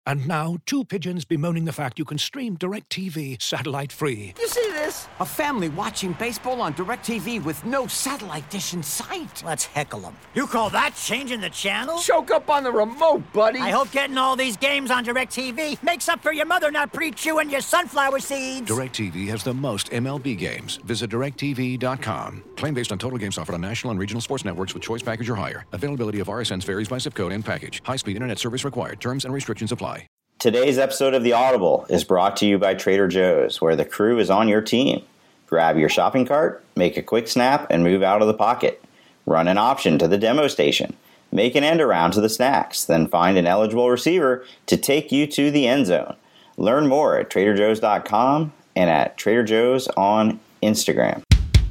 And now, two pigeons bemoaning the fact you can stream DirecTV satellite-free. You see this? A family watching baseball on DirecTV with no satellite dish in sight. Let's heckle them. You call that changing the channel? Choke up on the remote, buddy. I hope getting all these games on DirecTV makes up for your mother not pre-chewing your sunflower seeds. DirecTV has the most MLB games. Visit DirecTV.com. Claim based on total games offered on national and regional sports networks with choice package or higher. Availability of RSNs varies by zip code and package. High-speed internet service required. Terms and restrictions apply. Today's episode of The Audible is brought to you by Trader Joe's, where the crew is on your team. Grab your shopping cart, make a quick snap, and move out of the pocket. Run an option to the demo station. Make an end around to the snacks, then find an eligible receiver to take you to the end zone. Learn more at TraderJoe's.com and at Trader Joe's on Instagram.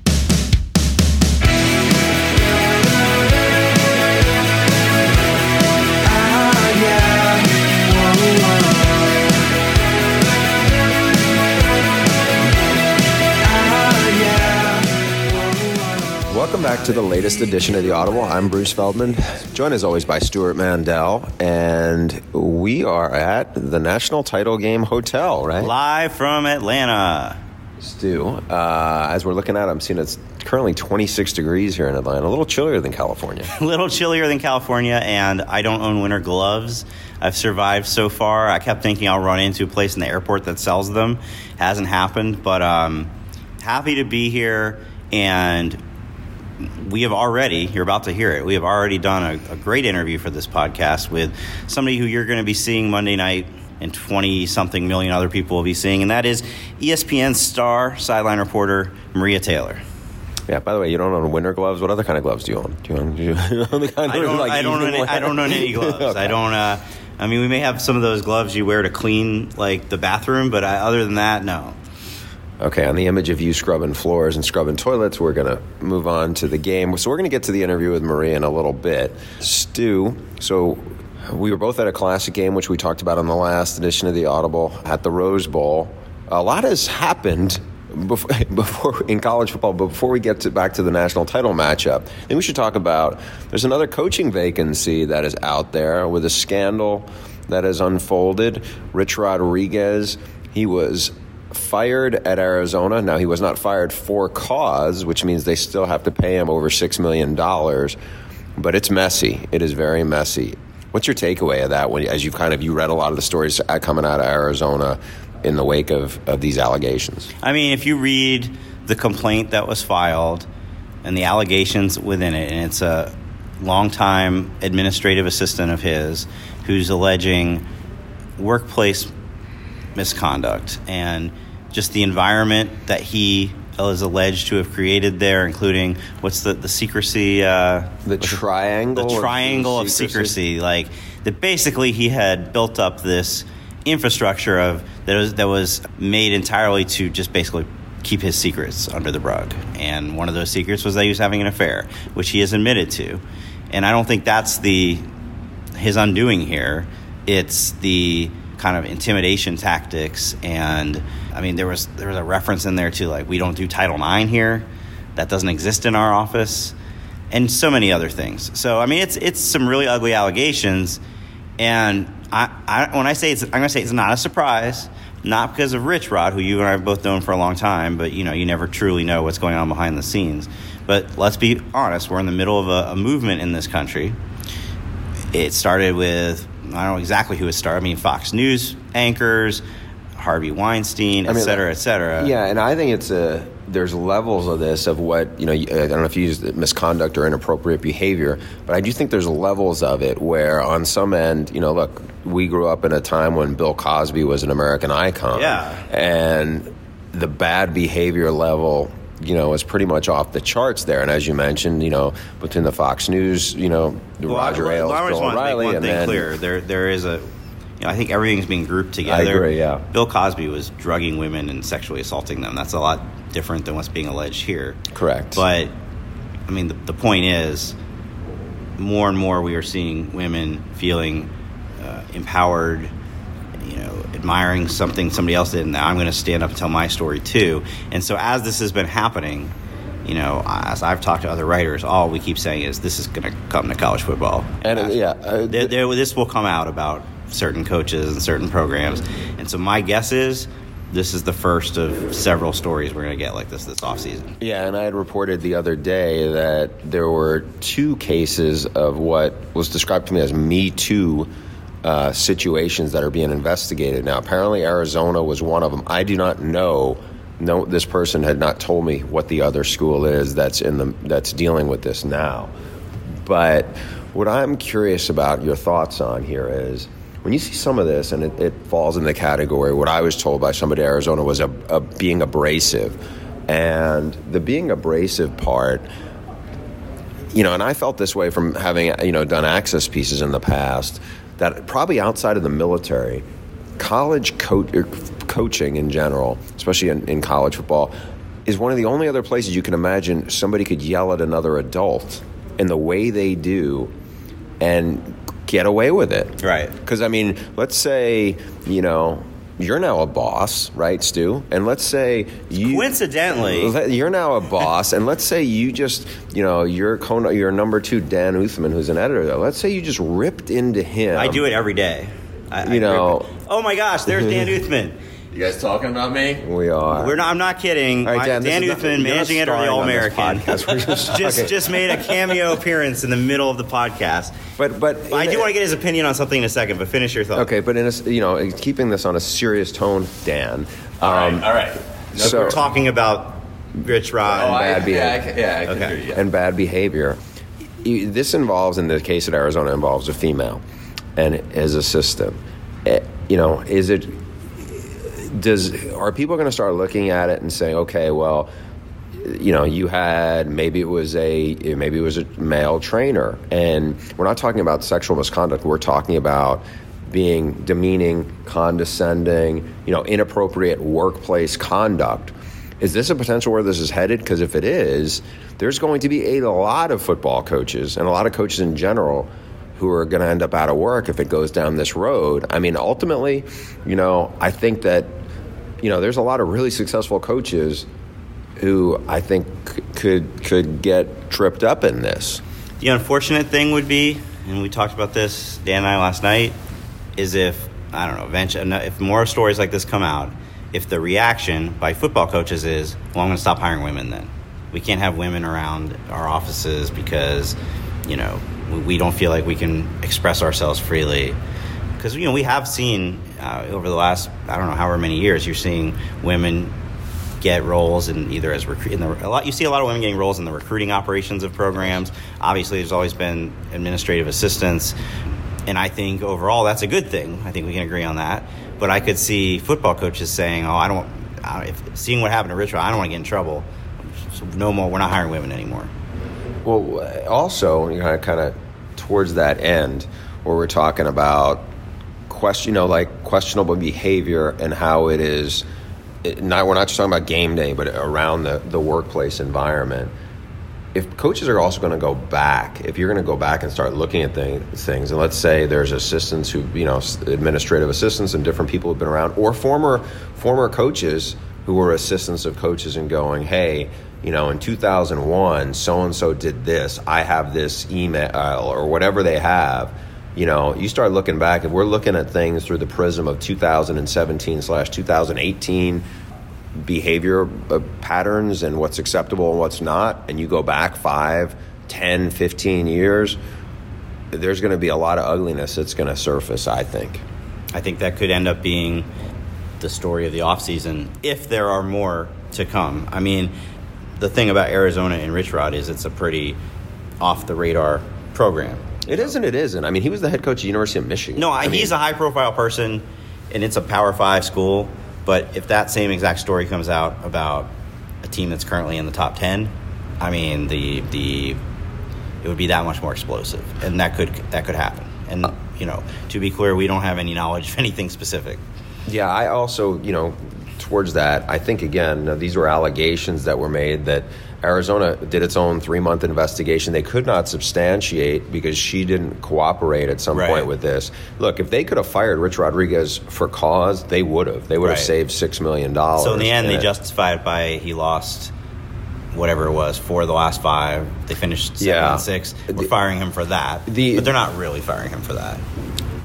Welcome back to the latest edition of The Audible. I'm Bruce Feldman, joined as always by Stuart Mandel, and we are at the National Title Game Hotel, right? Live from Atlanta. Stu, as we're looking at it, I'm seeing it's currently 26 degrees here in Atlanta, a little chillier than California. A little chillier than California, and I don't own winter gloves. I've survived so far. I kept thinking I'll run into a place in the airport that sells them. Hasn't happened, but happy to be here, and we have already, you're about to hear it, we have already done a great interview for this podcast with somebody who you're going to be seeing Monday night and 20-something million other people will be seeing, and that is ESPN star sideline reporter Maria Taylor. Yeah, by the way, you don't own winter gloves? What other kind of gloves do you own? Do you own the kind of I don't own any gloves. Okay. I don't, I mean, we may have some of those gloves you wear to clean, like, the bathroom, but other than that, no. Okay, on the image of you scrubbing floors and scrubbing toilets, we're going to move on to the game. So we're going to get to the interview with Maria in a little bit. Stu, so we were both at a classic game, which we talked about on the last edition of The Audible, at the Rose Bowl. A lot has happened before in college football, but before we get back to the national title matchup, I think we should talk about, there's another coaching vacancy that is out there with a scandal that has unfolded. Rich Rodriguez, he was fired at Arizona. Now, he was not fired for cause, which means they still have to pay him over $6 million. But it's messy. It is very messy. What's your takeaway of that as you read a lot of the stories coming out of Arizona in the wake of these allegations? I mean, if you read the complaint that was filed and the allegations within it, and it's a longtime administrative assistant of his who's alleging workplace misconduct and just the environment that he is alleged to have created there, including what's the secrecy, the triangle of secrecy, like that basically he had built up this infrastructure that was made entirely to just basically keep his secrets under the rug. And one of those secrets was that he was having an affair, which he has admitted to. And I don't think that's his undoing here. It's the kind of intimidation tactics, and I mean there was a reference in there to, like, we don't do Title IX here, that doesn't exist in our office, and so many other things. So I mean it's some really ugly allegations, and I'm going to say it's not a surprise, not because of Rich Rod, who you and I have both known for a long time, but you never truly know what's going on behind the scenes. But let's be honest, we're in the middle of a movement in this country. It started with, I don't know exactly who it started. I mean, Fox News anchors, Harvey Weinstein, et cetera, et cetera. Yeah, and I think there's levels of this, of what, I don't know if you use misconduct or inappropriate behavior, but I do think there's levels of it where on some end, look, we grew up in a time when Bill Cosby was an American icon. Yeah. And the bad behavior level, is pretty much off the charts there. And as you mentioned, between the Fox News, Roger Ailes, Bill O'Reilly, and then clear. There is I think everything's being grouped together. I agree, yeah. Bill Cosby was drugging women and sexually assaulting them. That's a lot different than what's being alleged here. Correct. But, I mean, the point is, more and more we are seeing women feeling empowered, admiring something somebody else did, and now I'm going to stand up and tell my story too. And so as this has been happening, as I've talked to other writers, all we keep saying is this is going to come to college football. And this will come out about certain coaches and certain programs. And so my guess is this is the first of several stories we're going to get like this offseason. Yeah, and I had reported the other day that there were 2 cases of what was described to me as Me Too situations that are being investigated now. Apparently Arizona was one of them. I do not know. No, this person had not told me what the other school is that's dealing with this now. But what I'm curious about your thoughts on here is when you see some of this, and it falls in the category, what I was told by somebody at Arizona was being abrasive. And the being abrasive part, and I felt this way from having, done access pieces in the past, that probably outside of the military, college coaching in general, especially in college football, is one of the only other places you can imagine somebody could yell at another adult in the way they do and get away with it. Right. Because, let's say, you're now a boss, right, Stu? And let's say you... Coincidentally... You're now a boss, and let's say you just, your number 2, Dan Uthman, who's an editor, let's say you just ripped into him. I do it every day. Oh my gosh, there's Dan Uthman. You guys talking about me? We are. I'm not kidding. All right, Dan Uthman, managing editor of the All-American, just made a cameo appearance in the middle of the podcast. But I do want to get his opinion on something in a second. But finish your thought. Okay, but keeping this on a serious tone, Dan. All right. So we're talking about Rich Rod and bad behavior. I can hear you. And bad behavior. This involves, in the case at Arizona, involves a female, and as a system. Is it? Are people going to start looking at it and saying, okay, well, you had maybe it was a male trainer, and we're not talking about sexual misconduct. We're talking about being demeaning, condescending, inappropriate workplace conduct. Is this a potential where this is headed? Because if it is, there's going to be a lot of football coaches and a lot of coaches in general who are going to end up out of work if it goes down this road. Ultimately, I think that, there's a lot of really successful coaches who I think could get tripped up in this. The unfortunate thing would be, and we talked about this, Dan and I, last night, is if more stories like this come out, if the reaction by football coaches is, well, I'm going to stop hiring women then. We can't have women around our offices because, we don't feel like we can express ourselves freely. Because, we have seen over the last, I don't know, however many years, you're seeing women get roles in either as you see a lot of women getting roles in the recruiting operations of programs. Obviously, there's always been administrative assistants. And I think overall that's a good thing. I think we can agree on that. But I could see football coaches saying, seeing what happened to Rich Rod, I don't want to get in trouble. So no more, we're not hiring women anymore. Well, also, kind of towards that end, where we're talking about questionable behavior and how it is. We're not just talking about game day, but around the workplace environment. If coaches are also going to go back, if you're going to go back and start looking at things, and let's say there's assistants who, administrative assistants and different people who've been around, or former coaches who were assistants of coaches and going, hey, in 2001, so-and-so did this, I have this email, or whatever they have, you start looking back, and we're looking at things through the prism of 2017/2018 behavior patterns and what's acceptable and what's not, and you go back 5, 10, 15 years, there's going to be a lot of ugliness that's going to surface, I think. I think that could end up being the story of the offseason if there are more to come. The thing about Arizona and Rich Rod is it's a pretty off-the-radar program. It is and it isn't. He was the head coach of the University of Michigan. No, he's a high-profile person, and it's a Power 5 school. But if that same exact story comes out about a team that's currently in the top 10, it would be that much more explosive, and that could happen. And to be clear, we don't have any knowledge of anything specific. Yeah, I also towards that, I think again these were allegations that were made that Arizona did its own 3-month investigation. They could not substantiate because she didn't cooperate at some point with this. Look, if they could have fired Rich Rodriguez for cause, they would have. They would have saved $6 million. So in the end, they justified it by he lost whatever it was, 4 of the last 5. They finished 7-6. We're firing him for that. But they're not really firing him for that.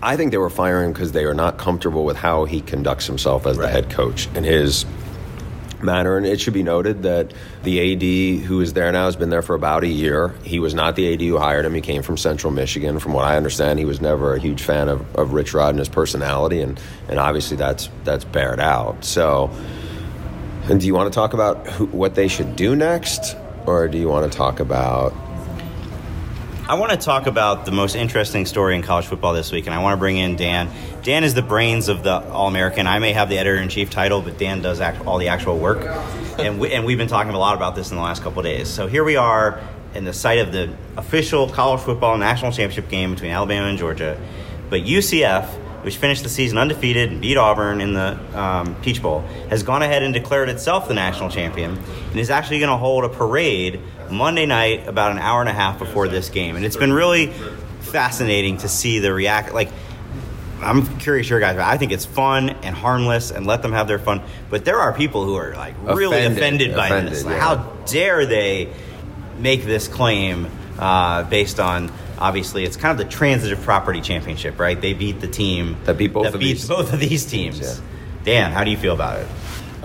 I think they were firing him because they are not comfortable with how he conducts himself as the head coach and his manner. And it should be noted that the AD who is there now has been there for about a year. He was not the AD who hired him. He came from Central Michigan. From what I understand, he was never a huge fan of Rich Rod and his personality, and obviously that's bared out. So, and do you want to talk about what they should do next, or do you want to talk about... I want to talk about the most interesting story in college football this week, and I want to bring in Dan. Dan is the brains of the All-American. I may have the editor-in-chief title, but Dan does all the actual work. And we've been talking a lot about this in the last couple of days. So here we are in the site of the official college football national championship game between Alabama and Georgia. But UCF, which finished the season undefeated and beat Auburn in the Peach Bowl, has gone ahead and declared itself the national champion and is actually going to hold a parade Monday night about an hour and a half before this game. And it's been really fascinating to see the Like, I'm curious your guys, but I think it's fun and harmless and let them have their fun. But there are people who are like really offended by this. Like, how dare they make this claim based on... Obviously, it's kind of the transitive property championship, right? They beat the team that beat both of these teams. Yeah. Dan, how do you feel about it?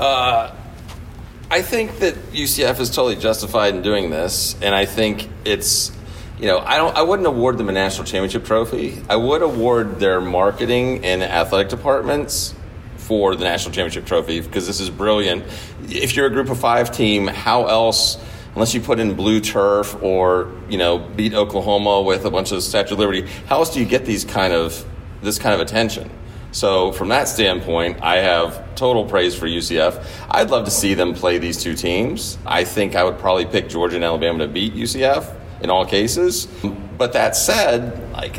I think that UCF is totally justified in doing this, and I think it's, I wouldn't award them a national championship trophy. I would award their marketing and athletic departments for the national championship trophy because this is brilliant. If you're a Group of 5 team, how else? Unless you put in blue turf or, beat Oklahoma with a bunch of Statue of Liberty, how else do you get this kind of attention? So from that standpoint, I have total praise for UCF. I'd love to see them play these two teams. I think I would probably pick Georgia and Alabama to beat UCF in all cases. But that said,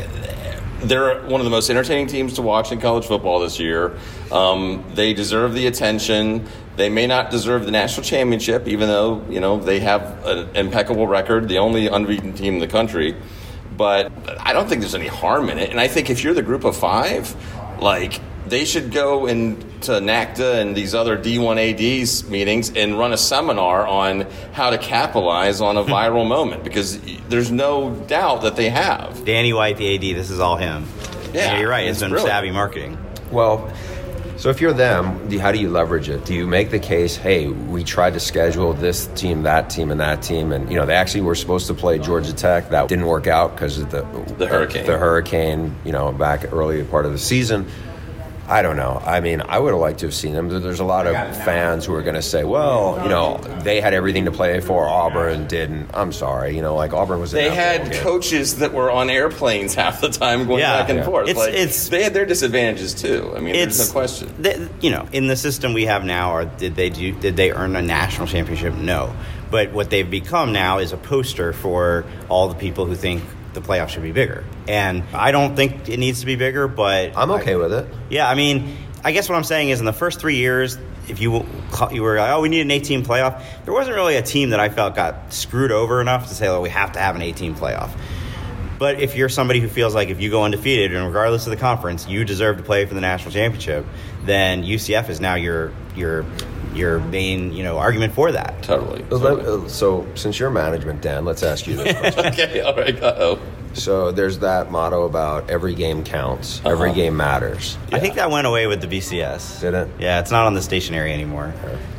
they're one of the most entertaining teams to watch in college football this year. They deserve the attention. They may not deserve the national championship, even though, they have an impeccable record, the only unbeaten team in the country. But I don't think there's any harm in it. And I think if you're the Group of 5, they should go into NACDA and these other D1ADs meetings and run a seminar on how to capitalize on a viral moment, because there's no doubt that they have. Danny White, the AD, this is all him. Yeah, you're right. It's been savvy marketing. Well, so if you're them, how do you leverage it? Do you make the case, hey, we tried to schedule this team, that team, and that team, and they actually were supposed to play Georgia Tech. That didn't work out because of the hurricane. The hurricane, back early part of the season. I don't know. I mean, I would have liked to have seen them. There's a lot of fans who are going to say, well, they had everything to play for. Auburn didn't. I'm sorry. Auburn was... They had coaches that were on airplanes half the time going back and forth. They had their disadvantages, too. I mean, there's no question. In the system we have now, did they earn a national championship? No. But what they've become now is a poster for all the people who think the playoffs should be bigger. And I don't think it needs to be bigger, but... I'm okay with it. Yeah, I mean, I guess what I'm saying is in the first 3 years, if you were like, we need an 8-team playoff, there wasn't really a team that I felt got screwed over enough to say, we have to have an 8-team playoff. But if you're somebody who feels like if you go undefeated, and regardless of the conference, you deserve to play for the national championship, then UCF is now your main, argument for that. Totally. So since you're management, Dan, let's ask you this question. Okay, all right. Uh-oh. So there's that motto about every game counts, every game matters. Yeah. I think that went away with the BCS. Did it? Yeah, it's not on the stationery anymore.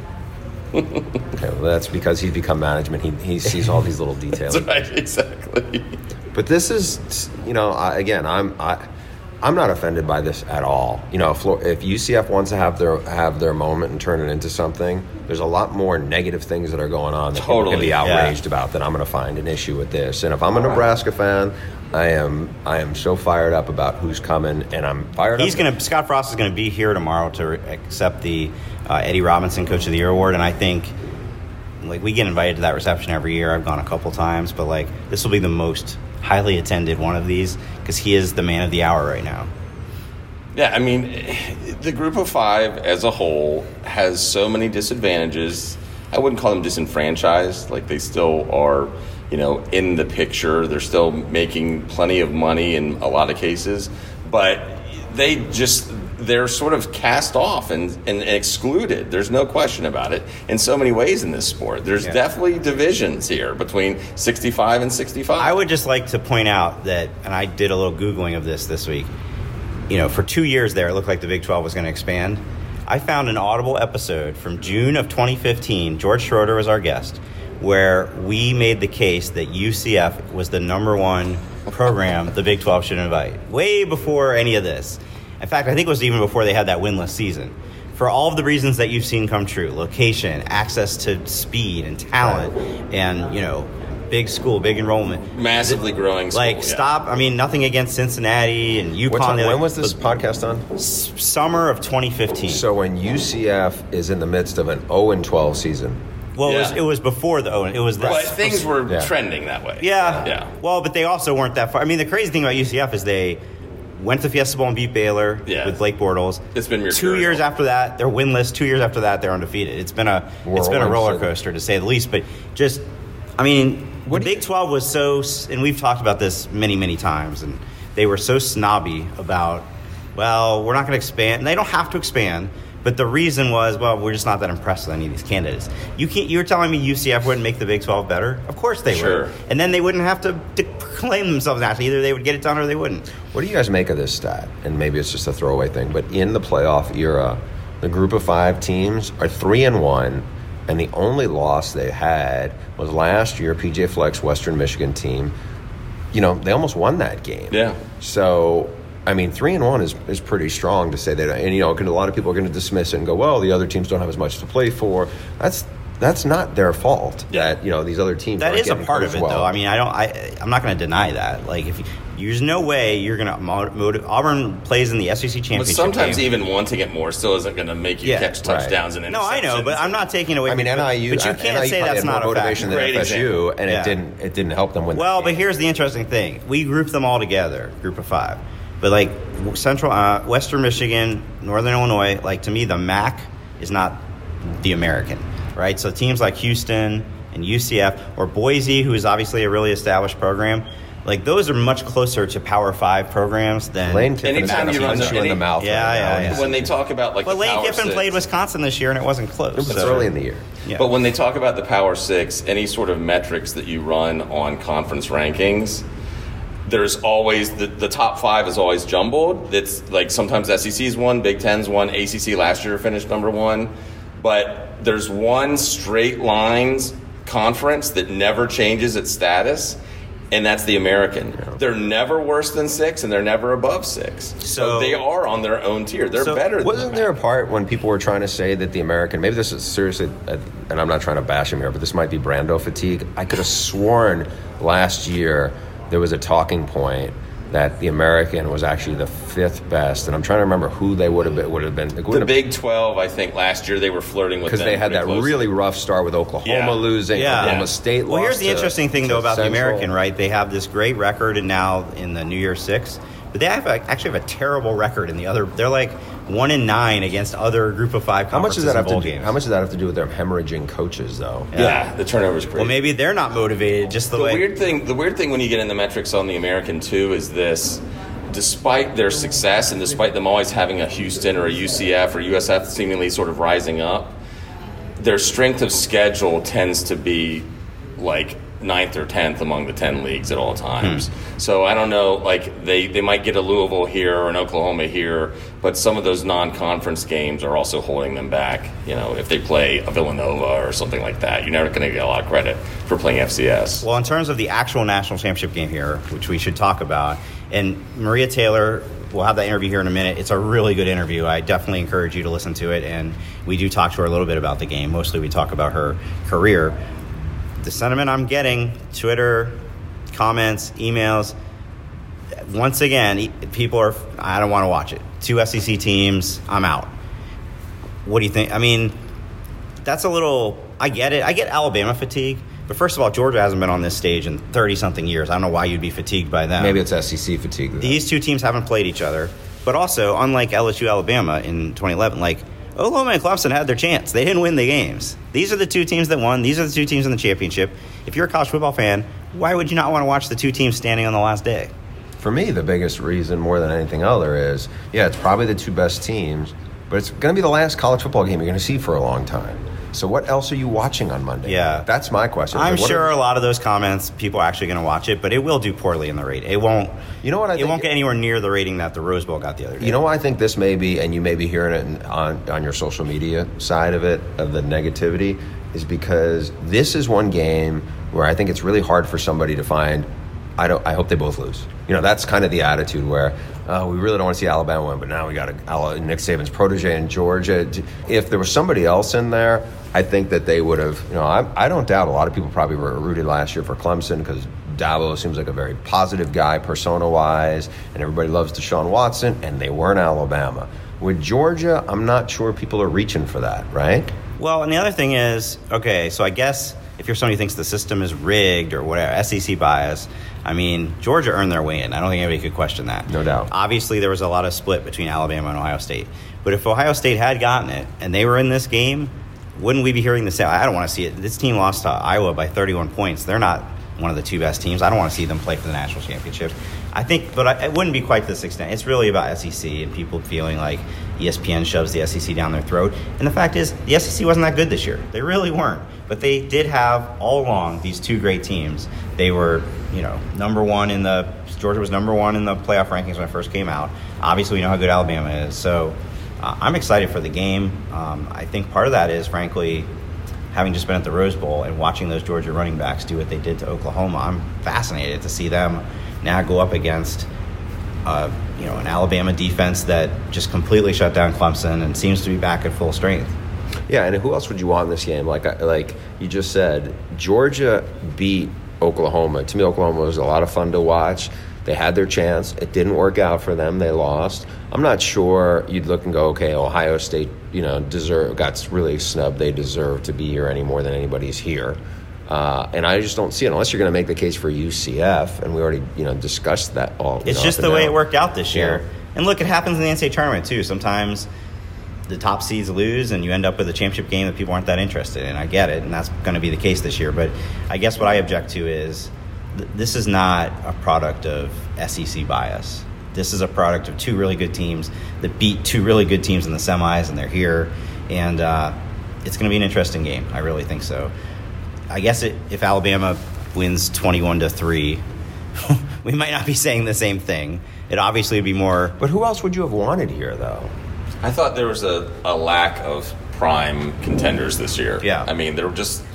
Okay, well, that's because he's become management. He sees all these little details. That's right, exactly. But this is, again, I'm not offended by this at all. If UCF wants to have their moment and turn it into something, there's a lot more negative things that are going on that people can be outraged about, that I'm going to find an issue with this. And if I'm a Nebraska fan, I am so fired up about who's coming, and I'm fired up. Scott Frost is going to be here tomorrow to accept the Eddie Robinson Coach of the Year award, and I think we get invited to that reception every year. I've gone a couple times, but this will be the most highly attended one of these because he is the man of the hour right now. Yeah, I mean, the Group of 5 as a whole has so many disadvantages. I wouldn't call them disenfranchised. They still are, in the picture. They're still making plenty of money in a lot of cases. But they're sort of cast off and excluded. There's no question about it in so many ways in this sport. There's definitely divisions here between 65 and 65. I would just like to point out that, and I did a little Googling of this week, for 2 years there, it looked like the Big 12 was going to expand. I found an Audible episode from June of 2015. George Schroeder was our guest, where we made the case that UCF was the number one program the Big 12 should invite, way before any of this. In fact, I think it was even before they had that winless season. For all of the reasons that you've seen come true, location, access to speed and talent, and, big school, big enrollment. Massively growing school. Like, stop. I mean, nothing against Cincinnati and UConn. When was this podcast on? Summer of 2015. So when UCF is in the midst of an 0-12 season. Well, it was before the Owen. It was but things were trending that way. Yeah. Well, but they also weren't that far. I mean, the crazy thing about UCF is they went to Fiesta Bowl and beat Baylor with Blake Bortles. It's been 2 years after that, they're winless. 2 years after that, they're undefeated. It's been a roller coaster, to say the least. But the Big 12 was so, and we've talked about this many, many times, and they were so snobby about, we're not going to expand. And they don't have to expand, but the reason was, we're just not that impressed with any of these candidates. You're telling me UCF wouldn't make the Big 12 better? Of course they would. And then they wouldn't have to proclaim themselves nationally. Either they would get it done or they wouldn't. What do you guys make of this stat? And maybe it's just a throwaway thing, but in the playoff era, the group of 5 teams are 3-1. And the only loss they had was last year, PJ Fleck's Western Michigan team. They almost won that game. Yeah. So, 3-1 is pretty strong to say that. And, a lot of people are going to dismiss it and go, the other teams don't have as much to play for. That's not their fault that, these other teams that is a part of it, well. though. I'm not going to deny that. Like, there's no way you're going to motivate. Auburn plays in the SEC championship. But sometimes game. even wanting it more still isn't going to make you catch touchdowns and interceptions. No, I know, but I'm not taking away. NIU, but you can't say that's not a motivation than FSU, and it didn't help them win. But here's the interesting thing: we grouped them all together, group of 5. But like Central, Western Michigan, Northern Illinois, to me, the MAC is not the American, right? So teams like Houston and UCF or Boise, who is obviously a really established program. Those are much closer to Power 5 programs than Lane Kiffin is going to punch you in the mouth. Yeah. When they talk about the Lane Kiffin played Wisconsin this year and it wasn't close. It was early in the year. Yeah. But when they talk about the Power 6, any sort of metrics that you run on conference rankings, there's always the top 5 is always jumbled. It's sometimes SEC's 1, Big Ten's 1, ACC last year finished number 1, but there's one straight lines conference that never changes its status. And that's the American. Yeah. They're never worse than 6, and they're never above 6. So they are on their own tier. They're better than Wasn't there a part when people were trying to say that the American, maybe this is seriously, and I'm not trying to bash him here, but this might be Brando fatigue. I could have sworn last year there was a talking point that the American was actually the 5th best, and I'm trying to remember who they would have been. The Big 12, I think, last year they were flirting with them. Because they had that really rough start with Oklahoma losing, Oklahoma State lost. Well, here's the interesting thing, though, about Central. the American, right? They have this great record and now in the New Year's 6, but they actually have a terrible record in the other. They're 1-9 against other Group of 5 conferences in bowl games. How much does that have to do with their hemorrhaging coaches, though? Yeah, the turnover's crazy. Well, maybe they're not motivated just the way. The weird thing when you get in the metrics on the American, too, is this. Despite their success and despite them always having a Houston or a UCF or USF seemingly sort of rising up, their strength of schedule tends to be 9th or 10th among the 10 leagues at all times. So I don't know, they might get a Louisville here or an Oklahoma here, but some of those non-conference games are also holding them back. If they play a Villanova or something like that, you're never going to get a lot of credit for playing FCS. Well, in terms of the actual national championship game here, which we should talk about, and Maria Taylor, we'll have that interview here in a minute. It's a really good interview. I definitely encourage you to listen to it, and we do talk to her a little bit about the game. Mostly we talk about her career. The sentiment I'm getting, Twitter, comments, emails, once again, people are, I don't want to watch it. 2 SEC teams, I'm out. What do you think? That's a little, I get it. I get Alabama fatigue. But first of all, Georgia hasn't been on this stage in 30-something years. I don't know why you'd be fatigued by them. Maybe it's SEC fatigue. These 2 teams haven't played each other. But also, unlike LSU, Alabama in 2011, Oklahoma and Clemson had their chance. They didn't win the games. These are the 2 teams that won. These are the 2 teams in the championship. If you're a college football fan, why would you not want to watch the 2 teams standing on the last day? For me, the biggest reason, more than anything other, is, it's probably the 2 best teams, but it's going to be the last college football game you're going to see for a long time. So what else are you watching on Monday? Yeah. That's my question. I'm sure a lot of those comments, people are actually going to watch it, but it will do poorly in the rating. It won't. You know what I think? It won't get anywhere near the rating that the Rose Bowl got the other day. You know what I think this may be, and you may be hearing it on your social media side of it, of the negativity, is because this is one game where I think it's really hard for somebody to find, I hope they both lose. You know, that's kind of the attitude where we really don't want to see Alabama win, but now we got Nick Saban's protege in Georgia. If there was somebody else in there, I think that they would have, you know, I don't doubt a lot of people probably were rooted last year for Clemson because Dabo seems like a very positive guy persona-wise, and everybody loves Deshaun Watson, and they weren't Alabama. With Georgia, I'm not sure people are reaching for that, right? Well, and the other thing is, okay, so I guess if you're somebody who thinks the system is rigged or whatever, SEC bias, I mean, Georgia earned their way in. I don't think anybody could question that. No doubt. Obviously, there was a lot of split between Alabama and Ohio State. But if Ohio State had gotten it and they were in this game, wouldn't we be hearing the same? I don't want to see it. This team lost to Iowa by 31 points. They're not one of the two best teams. I don't want to see them play for the national championship. I think, but it wouldn't be quite to this extent. It's really about SEC and people feeling like ESPN shoves the SEC down their throat. And the fact is, the SEC wasn't that good this year. They really weren't. But they did have, all along, these two great teams. They were, Georgia was number one in the playoff rankings when it first came out. Obviously, we know how good Alabama is. So I'm excited for the game. I think part of that is, frankly, having just been at the Rose Bowl and watching those Georgia running backs do what they did to Oklahoma. I'm fascinated to see them now go up against an Alabama defense that just completely shut down Clemson and seems to be back at full strength. Yeah, and who else would you want in this game? Like you just said, Georgia beat Oklahoma. To me, Oklahoma was a lot of fun to watch. They had their chance. It didn't work out for them. They lost. I'm not sure you'd look and go, okay, Ohio State, got really snubbed. They deserve to be here any more than anybody's here. And I just don't see it unless you're going to make the case for UCF, and we already discussed that all. It's just the way it worked out this year. Yeah. And look, it happens in the NCAA tournament too. Sometimes the top seeds lose, and you end up with a championship game that people aren't that interested in. I get it, and that's going to be the case this year. But I guess what I object to is this is not a product of SEC bias. This is a product of two really good teams that beat two really good teams in the semis, and they're here. And it's going to be an interesting game. I really think so. I guess if Alabama wins 21-3, we might not be saying the same thing. It obviously would be more. But who else would you have wanted here, though? I thought there was a lack of prime contenders this year. Yeah. I mean,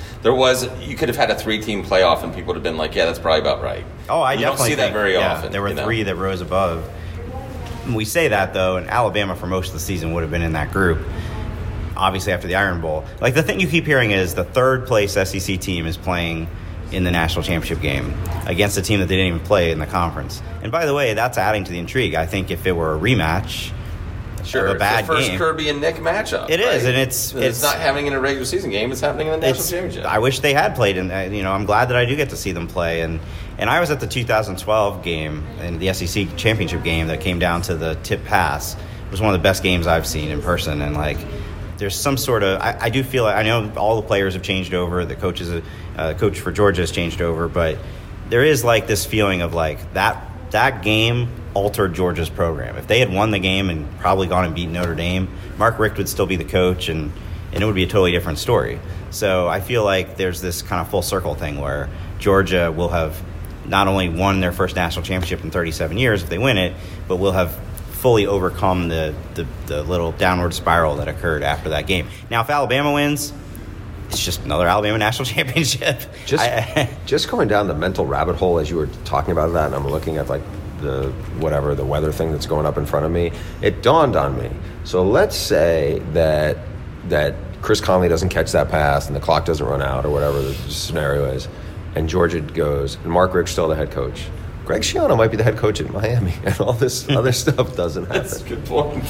you could have had a 3-team playoff and people would have been like, yeah, that's probably about right. Oh, I you definitely don't see that very often. There were three that rose above. And we say that, though, and Alabama for most of the season would have been in that group. Obviously, after the Iron Bowl. Like, the thing you keep hearing is the third-place SEC team is playing in the national championship game against a team that they didn't even play in the conference. And by the way, that's adding to the intrigue. I think if it were a rematch of a bad it's the first game, Kirby and Nick matchup. It is, right? and it's not happening in a regular season game. It's happening in the national championship. I wish they had played, and I'm glad that I do get to see them play. And I was at the 2012 game and the SEC championship game that came down to the tip pass. It was one of the best games I've seen in person, and there's some sort of I do feel I know all the players have changed over, the coach for Georgia has changed over, but there is this feeling of that game altered Georgia's program. If they had won the game and probably gone and beaten Notre Dame, Mark Richt would still be the coach, and it would be a totally different story. So I feel like there's this kind of full circle thing where Georgia will have not only won their first national championship in 37 years if they win it, but will have fully overcome the little downward spiral that occurred after that game. Now, if Alabama wins, it's just another Alabama national championship. Just going down the mental rabbit hole as you were talking about that, and I'm looking at the weather thing that's going up in front of me, it dawned on me. So let's say that Chris Conley doesn't catch that pass and the clock doesn't run out or whatever the scenario is, and Georgia goes, and Mark Richt's still the head coach. Greg Schiano might be the head coach at Miami, and all this other stuff doesn't happen. That's a good point.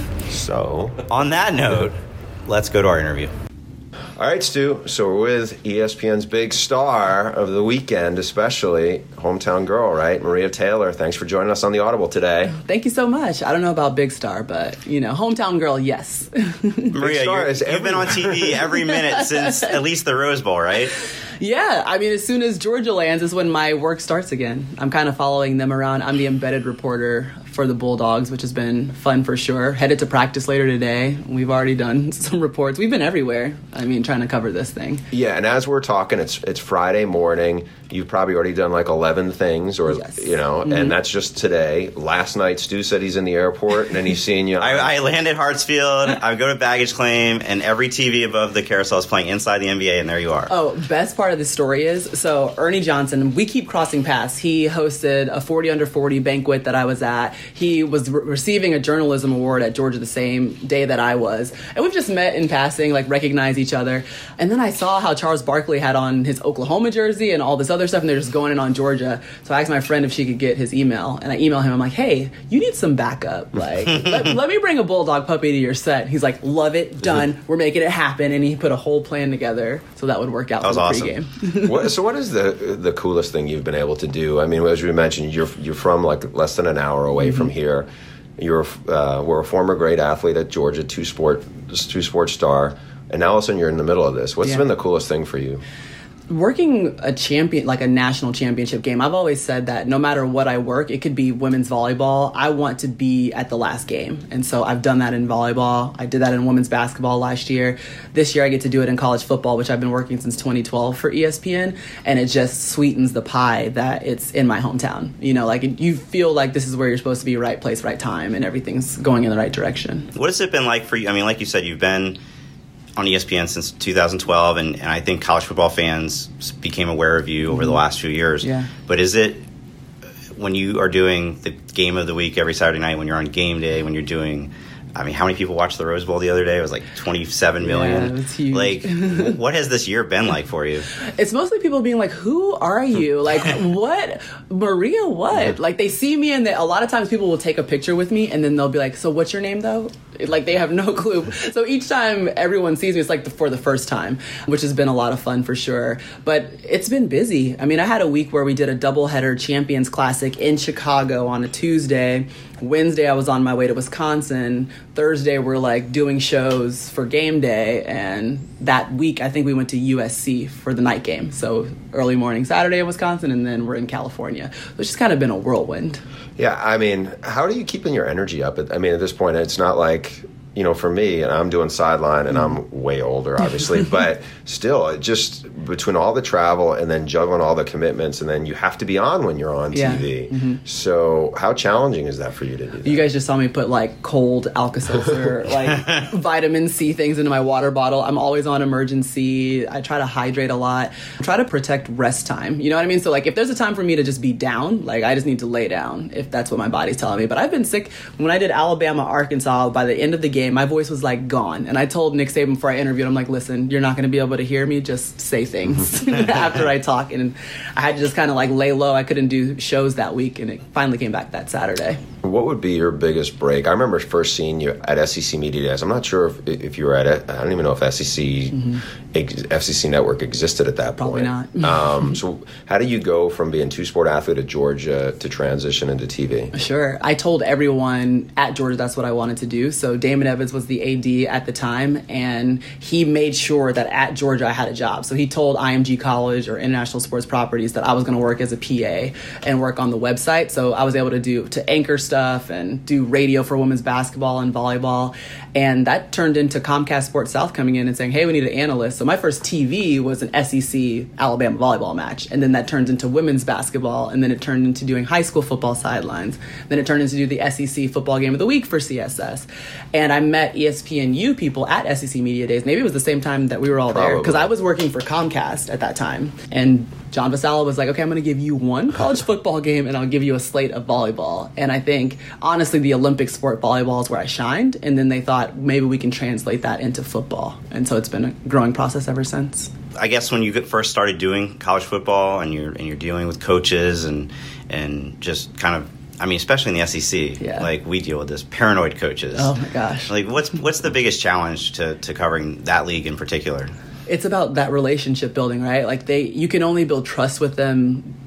So, on that note, let's go to our interview. All right, Stu. So we're with ESPN's big star of the weekend, especially hometown girl, right? Maria Taylor. Thanks for joining us on the Audible today. Thank you so much. I don't know about big star, but hometown girl, yes. Maria, you've been on TV every minute since at least the Rose Bowl, right? Yeah, I mean, as soon as Georgia lands is when my work starts again. I'm kind of following them around. I'm the embedded reporter for the Bulldogs, which has been fun for sure. Headed to practice later today. We've already done some reports. We've been everywhere, trying to cover this thing. Yeah, and as we're talking, it's Friday morning. You've probably already done like 11 things, or yes. And that's just today. Last night, Stu said he's in the airport, and then he's seeing you. I land at Hartsfield, I go to baggage claim, and every TV above the carousel is playing Inside the NBA, and there you are. Oh, best part of the story is, so Ernie Johnson, we keep crossing paths. He hosted a 40 under 40 banquet that I was at. He was receiving a journalism award at Georgia the same day that I was. And we've just met in passing, like recognize each other. And then I saw how Charles Barkley had on his Oklahoma jersey and all this other stuff, and they're just going in on Georgia. So I asked my friend if she could get his email, and I emailed him. I'm like, hey, you need some backup. Like, let me bring a Bulldog puppy to your set. He's like, love it, done. We're making it happen. And he put a whole plan together so that would work out for the pregame. So what is the coolest thing you've been able to do? I mean, as we mentioned, you're from like less than an hour away from here. We're a former great athlete at Georgia, two-sport star, and now all of a sudden you're in the middle of this. What's been the coolest thing for you? Working a national championship game, I've always said that no matter what I work, it could be women's volleyball, I want to be at the last game. And so I've done that in volleyball. I did that in women's basketball last year. This year I get to do it in college football, which I've been working since 2012 for ESPN. And it just sweetens the pie that it's in my hometown. You feel like this is where you're supposed to be, right place, right time, and everything's going in the right direction. What has it been like for you? I mean, like you said, you've been on ESPN since 2012, and I think college football fans became aware of you over the last few years. Yeah. But is it, when you are doing the game of the week every Saturday night, when you're on game day, when you're doing, how many people watched the Rose Bowl the other day? It was like 27 million. Yeah, it was huge. Like, what has this year been like for you? It's mostly people being like, who are you? Like, what? Maria, what? Like, they see me, and a lot of times people will take a picture with me, and then they'll be like, so what's your name, though? Like, they have no clue. So each time everyone sees me, it's like for the first time, which has been a lot of fun for sure. But it's been busy. I had a week where we did a doubleheader Champions Classic in Chicago on a Tuesday. Wednesday, I was on my way to Wisconsin. Thursday, we're like doing shows for game day. And that week, I think we went to USC for the night game. So early morning Saturday in Wisconsin, and then we're in California. So it's just kind of been a whirlwind. Yeah, how are you keeping your energy up? At this point, it's not like, for me, and I'm doing sideline, and I'm way older, obviously, but still, just between all the travel and then juggling all the commitments, and then you have to be on when you're on TV. Mm-hmm. So how challenging is that for you to do that? You guys just saw me put like cold Alka-Seltzer, like vitamin C things into my water bottle. I'm always on emergency. I try to hydrate a lot. I try to protect rest time. You know what I mean? So like if there's a time for me to just be down, like I just need to lay down if that's what my body's telling me. But I've been sick. When I did Alabama, Arkansas, by the end of the game, my voice was like gone. And I told Nick Saban before I interviewed, I'm like, listen, you're not going to be able to hear me. Just say things after I talk. And I had to just kind of like lay low. I couldn't do shows that week. And it finally came back that Saturday. What would be your biggest break? I remember first seeing you at SEC Media Days. I'm not sure if you were at it. I don't even know if FCC Network existed at that point. Probably not. So how do you go from being two-sport athlete at Georgia to transition into TV? Sure. I told everyone at Georgia that's what I wanted to do. So Damon Evans was the AD at the time, and he made sure that at Georgia I had a job. So he told IMG College or International Sports Properties that I was going to work as a PA and work on the website. So I was able to anchor stuff and do radio for women's basketball and volleyball. And that turned into Comcast Sports South coming in and saying, hey, we need an analyst. So my first TV was an SEC Alabama volleyball match. And then that turned into women's basketball. And then it turned into doing high school football sidelines. Then it turned into do the SEC football game of the week for CSS. And I met ESPNU people at SEC Media Days. Maybe it was the same time that we were all there, because I was working for Comcast at that time. And John Vassallo was like, okay, I'm going to give you one college football game and I'll give you a slate of volleyball. And I think, honestly, the Olympic sport volleyball is where I shined. And then they thought maybe we can translate that into football. And so it's been a growing process ever since. I guess when you first started doing college football and you're dealing with coaches and just kind of, especially in the SEC, like we deal with this, paranoid coaches. Oh my gosh. Like what's the biggest challenge to covering that league in particular? It's about that relationship building, right? Like you can only build trust with them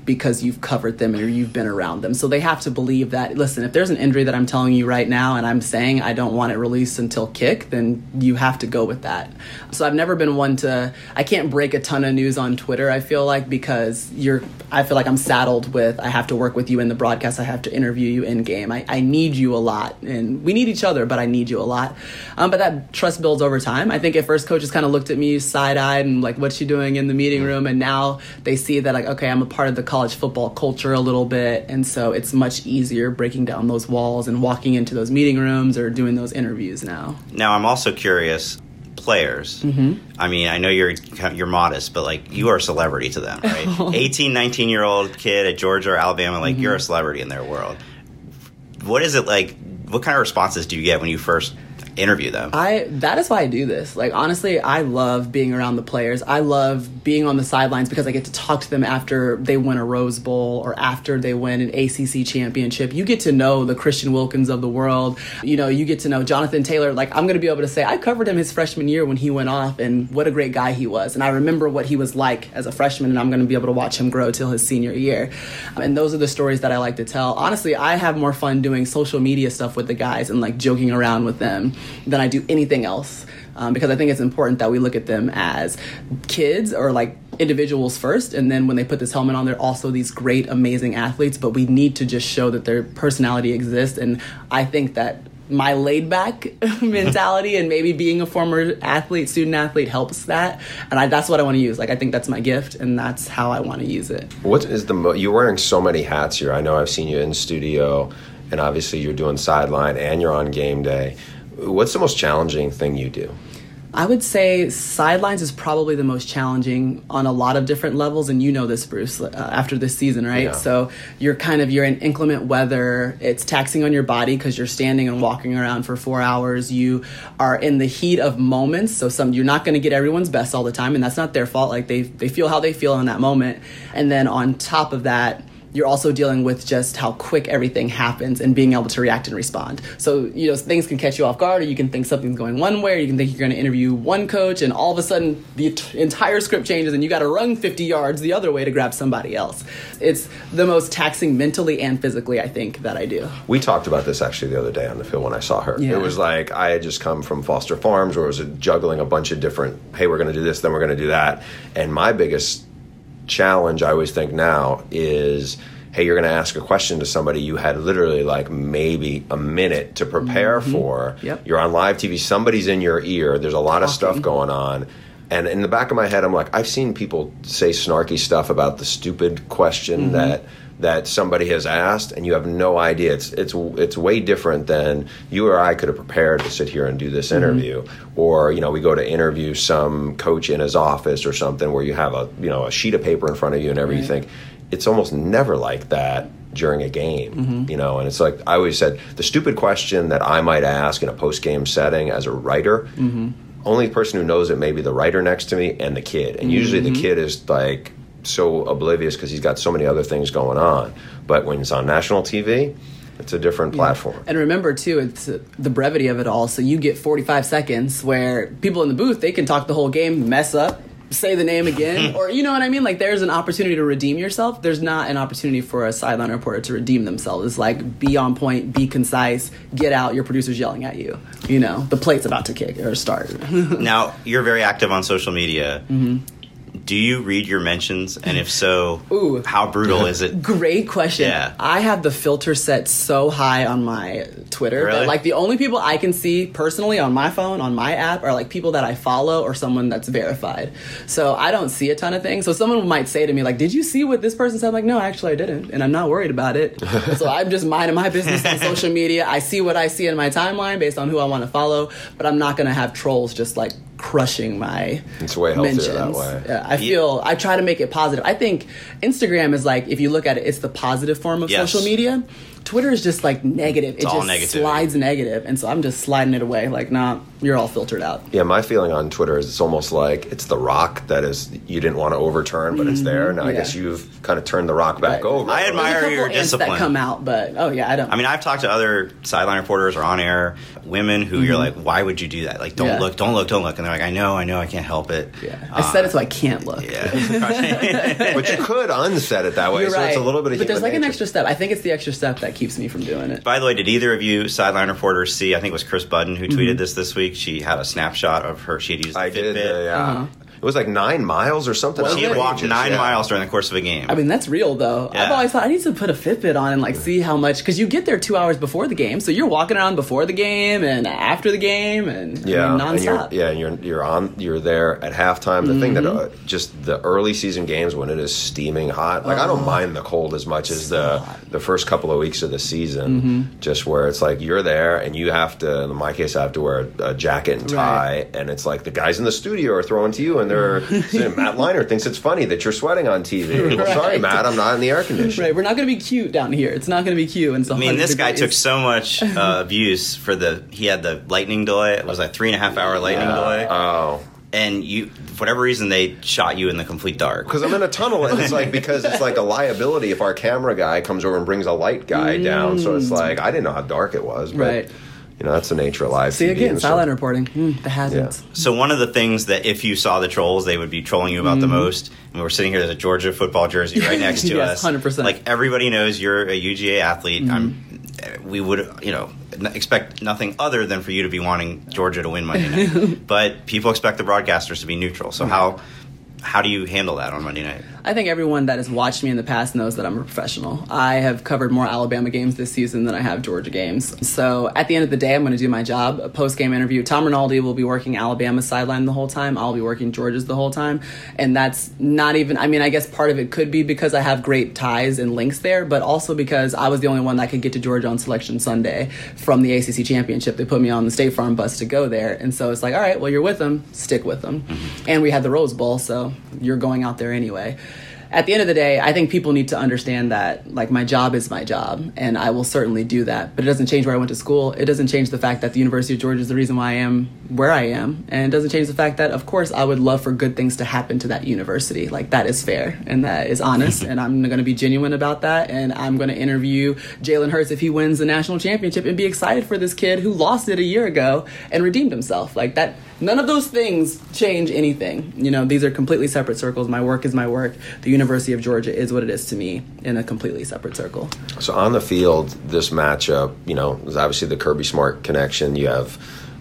because you've covered them or you've been around them. So they have to believe that, listen, if there's an injury that I'm telling you right now and I'm saying I don't want it released until kick, then you have to go with that. So I've never been one to, I can't break a ton of news on Twitter, I feel like, because I feel like I'm saddled with, I have to work with you in the broadcast, I have to interview you in game. I need you a lot, and we need each other, but I need you a lot. But that trust builds over time. I think at first coaches kind of looked at me side-eyed and like, what's she doing in the meeting room? And now they see that, like, okay, I'm a part of the college football culture a little bit, and so it's much easier breaking down those walls and walking into those meeting rooms or doing those interviews now. Now, I'm also curious, players. Mm-hmm. I mean, I know you're modest, but like you are a celebrity to them, right? 18, 19-year-old kid at Georgia or Alabama, like you're a celebrity in their world. What is it like? What kind of responses do you get when you first interview them? That is why I do this. Like, honestly, I love being around the players. I love being on the sidelines because I get to talk to them after they win a Rose Bowl or after they win an ACC championship. You get to know the Christian Wilkins of the world. You know, you get to know Jonathan Taylor. Like, I'm going to be able to say, I covered him his freshman year when he went off, and what a great guy he was. And I remember what he was like as a freshman, and I'm going to be able to watch him grow till his senior year. And those are the stories that I like to tell. Honestly, I have more fun doing social media stuff with the guys and like joking around with them than I do anything else, because I think it's important that we look at them as kids or like individuals first, and then when they put this helmet on, they're also these great, amazing athletes, but we need to just show that their personality exists. And I think that my laid-back mentality and maybe being a former student athlete helps that, and that's what I want to use. Like, I think that's my gift, and that's how I want to use it. What is you're wearing so many hats here. I know I've seen you in studio, and obviously you're doing sideline and you're on game day. What's the most challenging thing you do? I would say sidelines is probably the most challenging on a lot of different levels, and you know this, Bruce, after this season, right? Yeah. So you're in inclement weather. It's taxing on your body because you're standing and walking around for 4 hours. You are in the heat of moments, so you're not going to get everyone's best all the time, and that's not their fault. Like, they feel how they feel in that moment. And then on top of that, you're also dealing with just how quick everything happens and being able to react and respond. So, you know, things can catch you off guard, or you can think something's going one way, or you can think you're going to interview one coach, and all of a sudden the entire script changes and you got to run 50 yards the other way to grab somebody else. It's the most taxing mentally and physically, I think, that I do. We talked about this actually the other day on the field when I saw her. Yeah. It was like I had just come from Foster Farms, where it was juggling a bunch of different, hey, we're going to do this, then we're going to do that. And my biggest challenge, I always think now, is, hey, you're going to ask a question to somebody you had literally like maybe a minute to prepare for. Yep. You're on live TV. Somebody's in your ear. There's a lot of stuff going on. And in the back of my head, I'm like, I've seen people say snarky stuff about the stupid question that somebody has asked, and you have no idea. It's way different than you or I could have prepared to sit here and do this interview. Or, you know, we go to interview some coach in his office or something where you have a sheet of paper in front of you and everything. It's almost never like that during a game, you know, and it's like I always said, the stupid question that I might ask in a post-game setting as a writer, only person who knows it may be the writer next to me and the kid. And usually the kid is like so oblivious because he's got so many other things going on. But when it's on national TV, it's a different platform. And remember, too, it's the brevity of it all. So you get 45 seconds where people in the booth, they can talk the whole game, mess up, say the name again, or you know what I mean? Like, there's an opportunity to redeem yourself. There's not an opportunity for a sideline reporter to redeem themselves. It's like, be on point, be concise, get out, your producer's yelling at you. You know, the play's about to kick or start. Now, you're very active on social media. Do you read your mentions? And if so, how brutal is it? Great question. Yeah. I have the filter set so high on my Twitter that, like, the only people I can see personally on my phone, on my app, are, like, people that I follow or someone that's verified. So I don't see a ton of things. So someone might say to me, like, did you see what this person said? I'm like, no, actually I didn't. And I'm not worried about it. So I'm just minding my business on social media. I see what I see in my timeline based on who I want to follow. But I'm not going to have trolls just, like, crushing my It's way healthier mentions. that way. I try to make it positive. I think Instagram is like, if you look at it, it's the positive form of social media. Twitter is just like negative. It all just negativity. slides negative, and so I'm just sliding it away. Like, nah, you're all filtered out. Yeah, my feeling on Twitter is it's almost like it's the rock that is you didn't want to overturn, but it's there. Now I guess you've kind of turned the rock back over. I admire There's a your couple ants discipline. that come out, but I don't. I mean, I've talked to other sideline reporters or on-air women who you're like, why would you do that? Like, don't look, and they're like, I know, I can't help it. Yeah. I said it so I can't look. Yeah. But you could unset it that way, You're so right. it's a little bit of but there's human like an nature. extra step. I think it's the extra step that keeps me from doing it. By the way, did either of you sideline reporters see, I think it was Chris Budden who tweeted this week, she had a snapshot of her, she had used the I Fitbit. did, yeah. It was like 9 miles or something. She had walked Outrageous, 9 yeah. miles during the course of a game. I mean, that's real, though. Yeah. I've always thought I need to put a Fitbit on and like see how much, because you get there 2 hours before the game, so you're walking around before the game and after the game and nonstop. And you're there at halftime. The thing that just the early season games when it is steaming hot. Like I don't mind the cold as much as the first couple of weeks of the season. Just where it's like you're there and you have to. In my case, I have to wear a jacket and tie, and it's like the guys in the studio are throwing to you, and they're. Matt Leinart thinks it's funny that you're sweating on TV. Well, sorry, Matt, I'm not in the air conditioning. Right, we're not going to be cute down here. It's not going to be cute. And so I mean, this guy took so much abuse for he had the lightning delay. It was a 3.5 hour lightning delay. Oh. And for whatever reason, they shot you in the complete dark. Because I'm in a tunnel, and it's like, because it's like a liability if our camera guy comes over and brings a light guy down. So it's like, I didn't know how dark it was. But, Right. you know, that's the nature of live See, TV. again, and so- sideline reporting. The hazards. So one of the things that if you saw the trolls, they would be trolling you about the most, and we're sitting here, there's a Georgia football jersey right next to Yes, us. 100%. Like, everybody knows you're a UGA athlete. We would, expect nothing other than for you to be wanting Georgia to win Monday night. But people expect the broadcasters to be neutral. So how do you handle that on Monday night? I think everyone that has watched me in the past knows that I'm a professional. I have covered more Alabama games this season than I have Georgia games. So at the end of the day, I'm going to do my job. A post-game interview. Tom Rinaldi will be working Alabama's sideline the whole time. I'll be working Georgia's the whole time. And that's not even, I guess part of it could be because I have great ties and links there, but also because I was the only one that could get to Georgia on Selection Sunday from the ACC Championship. They put me on the State Farm bus to go there. And so it's like, all right, well, you're with them. Stick with them. And we had the Rose Bowl, so you're going out there anyway. At the end of the day, I think people need to understand that, like, my job is my job, and I will certainly do that. But it doesn't change where I went to school. It doesn't change the fact that the University of Georgia is the reason why I am where I am. And it doesn't change the fact that, of course, I would love for good things to happen to that university. Like, that is fair, and that is honest, and I'm going to be genuine about that. And I'm going to interview Jalen Hurts if he wins the national championship and be excited for this kid who lost it a year ago and redeemed himself. Like, that. None of those things change anything. These are completely separate circles. My work is my work. The University of Georgia is what it is to me in a completely separate circle. So on the field, this matchup, there's obviously the Kirby Smart connection. You have,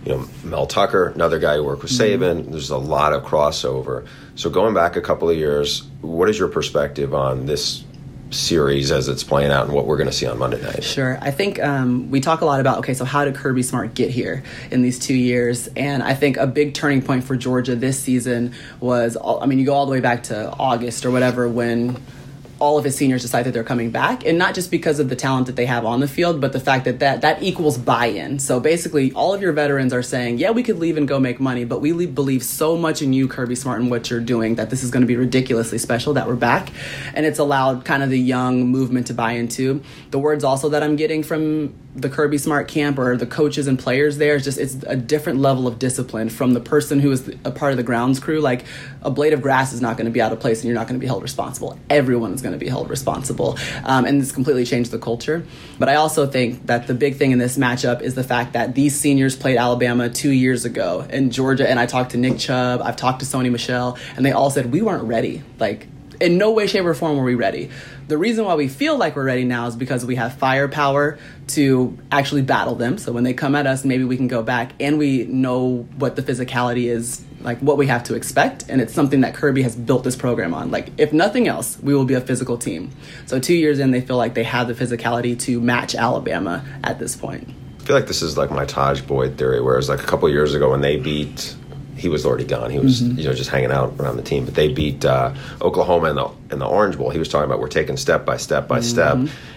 Mel Tucker, another guy who worked with Saban. There's a lot of crossover. So going back a couple of years, what is your perspective on this series as it's playing out and what we're going to see on Monday night? Sure. I think we talk a lot about, so how did Kirby Smart get here in these 2 years? And I think a big turning point for Georgia this season was, you go all the way back to August or whatever when all of his seniors decide that they're coming back, and not just because of the talent that they have on the field, but the fact that equals buy-in. So basically, all of your veterans are saying, yeah, we could leave and go make money, but we believe so much in you, Kirby Smart, and what you're doing that this is going to be ridiculously special that we're back. And it's allowed kind of the young movement to buy into. The words also that I'm getting from the Kirby Smart camp or the coaches and players there is just, it's a different level of discipline from the person who is a part of the grounds crew. Like, a blade of grass is not going to be out of place and you're not going to be held responsible. Everyone is going to be held responsible. And this completely changed the culture. But I also think that the big thing in this matchup is the fact that these seniors played Alabama 2 years ago in Georgia. And I talked to Nick Chubb, I've talked to Sony Michel, and they all said we weren't ready. Like, in no way, shape, or form were we ready. The reason why we feel like we're ready now is because we have firepower to actually battle them. So when they come at us, maybe we can go back, and we know what the physicality is, like what we have to expect. And it's something that Kirby has built this program on. Like, if nothing else, we will be a physical team. So 2 years in, they feel like they have the physicality to match Alabama at this point. I feel like this is like my Taj Boyd theory, whereas like a couple of years ago when they beat... He was already gone. He was, just hanging out around the team. But they beat Oklahoma in the Orange Bowl. He was talking about we're taking step by step by step,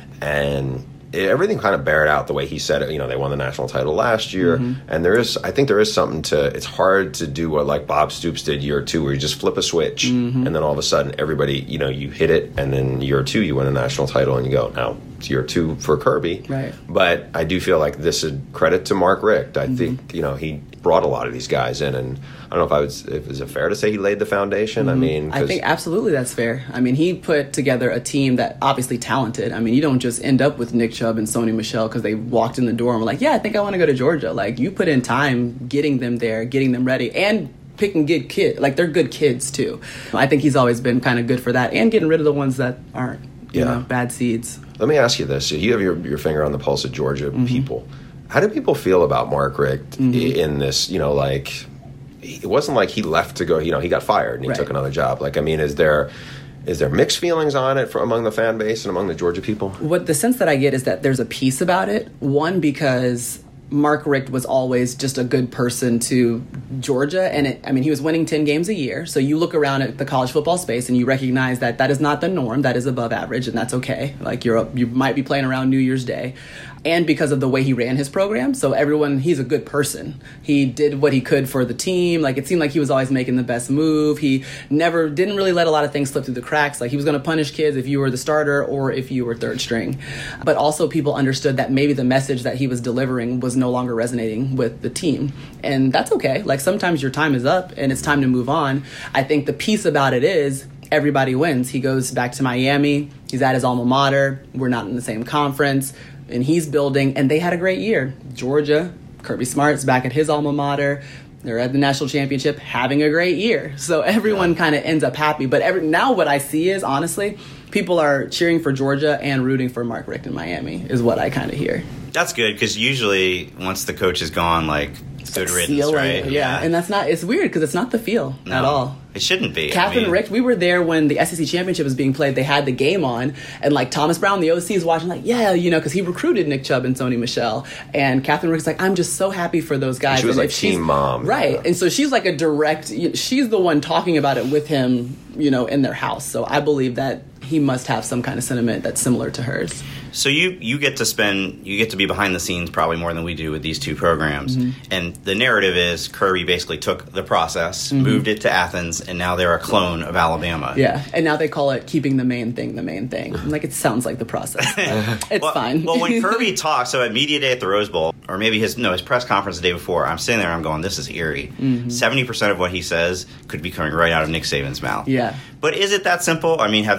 and everything kind of bared out the way he said it. They won the national title last year, and I think there is something to. It's hard to do what like Bob Stoops did year 2, where you just flip a switch, and then all of a sudden everybody, you hit it, and then year 2 you win a national title, and you go, now year 2 for Kirby. Right. But I do feel like this is credit to Mark Richt. I think, he brought a lot of these guys in, and I don't know if is it fair to say he laid the foundation? I think absolutely that's fair. He put together a team that obviously talented. You don't just end up with Nick Chubb and Sony Michel because they walked in the door and were like, yeah, I think I want to go to Georgia. Like, you put in time getting them there, getting them ready, and picking good kids. Like, they're good kids too. I think he's always been kind of good for that, and getting rid of the ones that aren't, bad seeds. Let me ask you this. You have your finger on the pulse of Georgia people. How do people feel about Mark Richt in this, it wasn't like he left to go, he got fired and he took another job. Like, is there mixed feelings on it among the fan base and among the Georgia people? What the sense that I get is that there's a piece about it. One, because Mark Richt was always just a good person to Georgia, and he was winning 10 games a year. So you look around at the college football space and you recognize that that is not the norm. That is above average, and that's okay. Like, you might be playing around New Year's Day. And because of the way he ran his program, so he's a good person. He did what he could for the team. Like, it seemed like he was always making the best move. He didn't really let a lot of things slip through the cracks. Like, he was going to punish kids if you were the starter or if you were third string. But also, people understood that maybe the message that he was delivering was no longer resonating with the team. And that's okay. Like, sometimes your time is up and it's time to move on. I think the piece about it is everybody wins. He goes back to Miami. He's at his alma mater. We're not in the same conference. And he's building, and they had a great year. Georgia, Kirby Smart's back at his alma mater. They're at the national championship, having a great year. So everyone kind of ends up happy. But now what I see is, honestly, people are cheering for Georgia and rooting for Mark Richt in Miami, is what I kind of hear. That's good, because usually once the coach is gone, good riddance, right? Yeah, and it's weird because it's not the feel at all. It shouldn't be. Catherine Richt, we were there when the SEC championship was being played. They had the game on, and Thomas Brown, the OC, is watching, because he recruited Nick Chubb and Sony Michel. And Catherine Richt's like, I'm just so happy for those guys. She was team mom. Right. And so she's like a direct, she's the one talking about it with him, in their house. So I believe that he must have some kind of sentiment that's similar to hers. So you get to be behind the scenes probably more than we do with these two programs. And the narrative is Kirby basically took the process, moved it to Athens, and now they're a clone of Alabama. Yeah, and now they call it keeping the main thing. I'm like, it sounds like the process. It's fine. Well, when Kirby talks, so at Media Day at the Rose Bowl, or maybe his press conference the day before, I'm sitting there and I'm going, this is eerie. 70% of what he says could be coming right out of Nick Saban's mouth. Yeah. But is it that simple?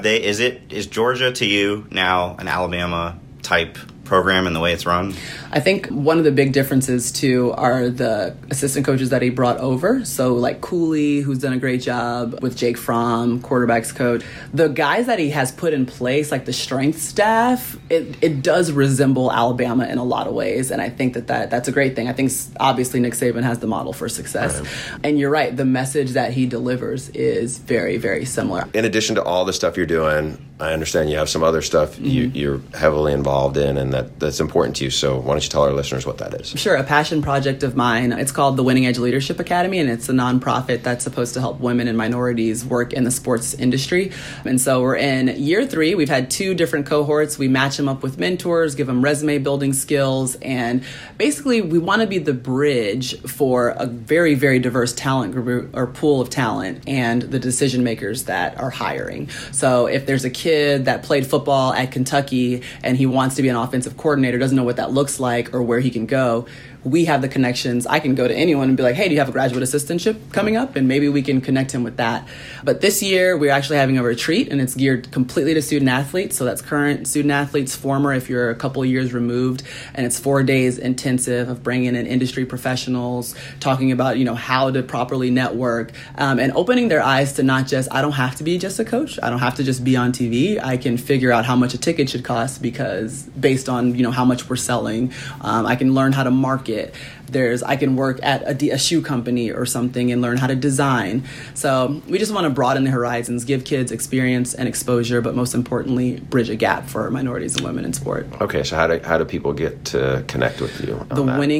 Is Georgia to you now an Alabama type program and the way it's run? I think one of the big differences too are the assistant coaches that he brought over. So like Cooley, who's done a great job with Jake Fromm, quarterbacks coach. The guys that he has put in place, like the strength staff, it does resemble Alabama in a lot of ways. And I think that's a great thing. I think obviously Nick Saban has the model for success. Right. And you're right, the message that he delivers is very, very similar. In addition to all the stuff you're doing, I understand you have some other stuff you're heavily involved in and that's important to you. So why don't you tell our listeners what that is? Sure. A passion project of mine. It's called the Winning Edge Leadership Academy, and it's a nonprofit that's supposed to help women and minorities work in the sports industry. And so we're in year 3. We've had 2 different cohorts. We match them up with mentors, give them resume building skills, and basically we want to be the bridge for a very, very diverse talent group or pool of talent and the decision makers that are hiring. So if there's a kid that played football at Kentucky and he wants to be an offensive coordinator, doesn't know what that looks like or where he can go, we have the connections. I can go to anyone and be like, hey, do you have a graduate assistantship coming up? And maybe we can connect him with that. But this year, we're actually having a retreat, and it's geared completely to student athletes. So that's current student athletes, former if you're a couple of years removed. And it's 4 days intensive of bringing in industry professionals, talking about, how to properly network, and opening their eyes to not just, I don't have to be just a coach. I don't have to just be on TV. I can figure out how much a ticket should cost because based on, how much we're selling, I can learn how to market. I can work at a shoe company or something and learn how to design. So we just want to broaden the horizons, give kids experience and exposure, but most importantly, bridge a gap for minorities and women in sport. Okay, so how do people get to connect with you? The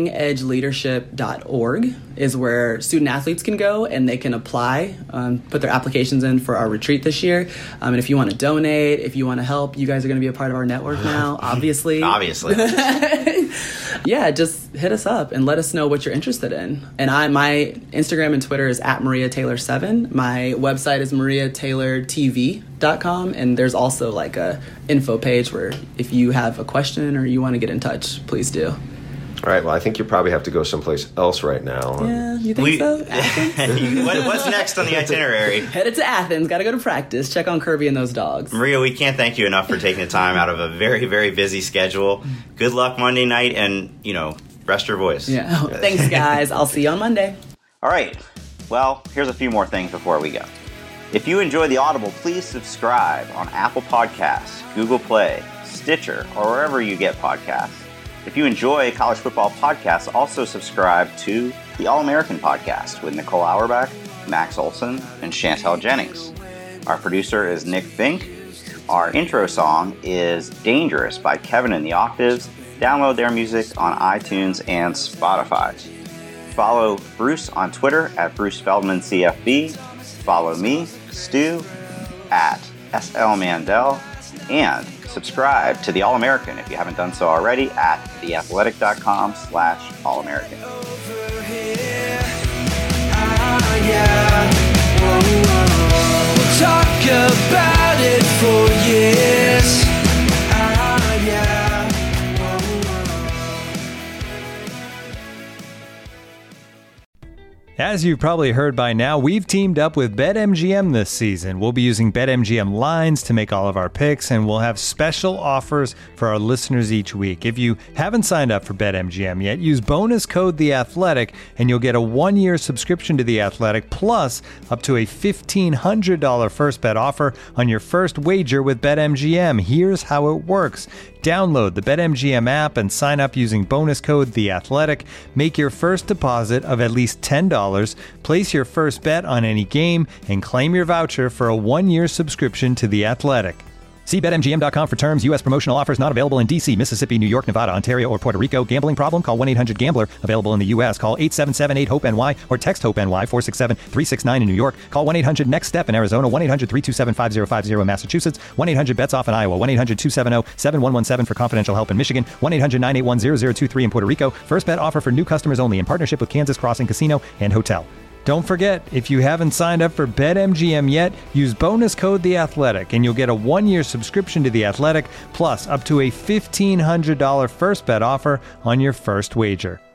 winningedgeleadership.org is where student athletes can go and they can apply, put their applications in for our retreat this year. And if you want to donate, if you want to help, you guys are going to be a part of our network now, obviously. Obviously. Yeah, just hit us up and let us know what you're interested in. And my Instagram and Twitter is @MariaTaylor7. My website is mariataylortv.com, and there's also like a info page where if you have a question or you want to get in touch, please do. All right, well, I think you probably have to go someplace else right now. Yeah, you think so? What's next on the itinerary? Headed to Athens. Got to go to practice. Check on Kirby and those dogs. Maria, we can't thank you enough for taking the time out of a very, very busy schedule. Good luck Monday night, and, rest your voice. Yeah. Thanks, guys. I'll see you on Monday. All right. Well, here's a few more things before we go. If you enjoy The Audible, please subscribe on Apple Podcasts, Google Play, Stitcher, or wherever you get podcasts. If you enjoy college football podcasts, also subscribe to the All-American podcast with Nicole Auerbach, Max Olson, and Chantel Jennings. Our producer is Nick Fink. Our intro song is Dangerous by Kevin and the Octaves. Download their music on iTunes and Spotify. Follow Bruce on Twitter @BruceFeldmanCFB. Follow me, Stu, @SLMandel. And subscribe to The All-American if you haven't done so already at theathletic.com/allamerican. We'll talk about it for years. As you've probably heard by now, we've teamed up with BetMGM this season. We'll be using BetMGM lines to make all of our picks, and we'll have special offers for our listeners each week. If you haven't signed up for BetMGM yet, use bonus code The Athletic, and you'll get a 1-year subscription to The Athletic, plus up to a $1,500 first bet offer on your first wager with BetMGM. Here's how it works. Download the BetMGM app and sign up using bonus code The Athletic. Make your first deposit of at least $10. Place your first bet on any game and claim your voucher for a 1-year subscription to The Athletic. See BetMGM.com for terms. U.S. promotional offers not available in D.C., Mississippi, New York, Nevada, Ontario, or Puerto Rico. Gambling problem? Call 1-800-GAMBLER. Available in the U.S. Call 877-8-HOPE-NY or text HOPE-NY 467-369 in New York. Call 1-800-NEXT-STEP in Arizona. 1-800-327-5050 in Massachusetts. 1-800-BETS-OFF in Iowa. 1-800-270-7117 for confidential help in Michigan. 1-800-981-0023 in Puerto Rico. First bet offer for new customers only in partnership with Kansas Crossing Casino and Hotel. Don't forget, if you haven't signed up for BetMGM yet, use bonus code The Athletic, and you'll get a 1-year subscription to The Athletic, plus up to a $1,500 first bet offer on your first wager.